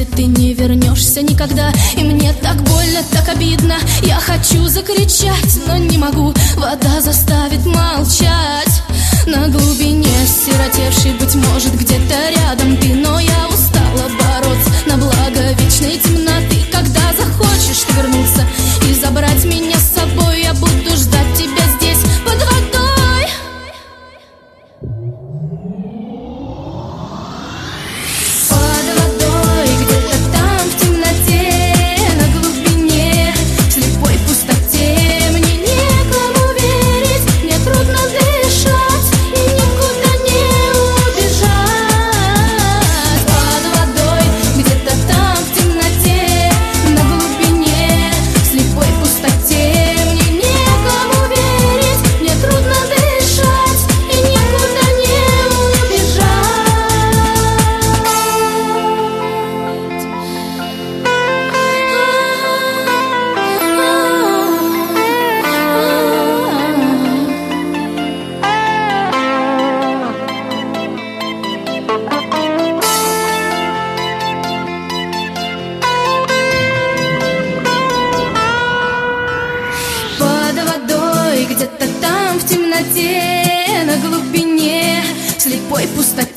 и ты не вернешься никогда. И мне так больно, так обидно. Я хочу закричать, но не могу. Вода заставит молчать. На глубине сиротевший, быть может, где-то рядом ты. Но я устала бороться на благо вечной темноты. Когда захочешь ты вернуться и забрать меня с собой, я буду ждать тебя здесь, под водой. Под водой, где-то там в темноте, на глубине, в слепой пустоте. Мне некому верить, мне трудно дышать и никуда не убежать. Под водой, где-то там в темноте, на глубине, в слепой пустоте. Мне некому верить, мне трудно дышать и никуда не убежать. Под водой, где-то там в темноте, на глубине, в слепой пустоте.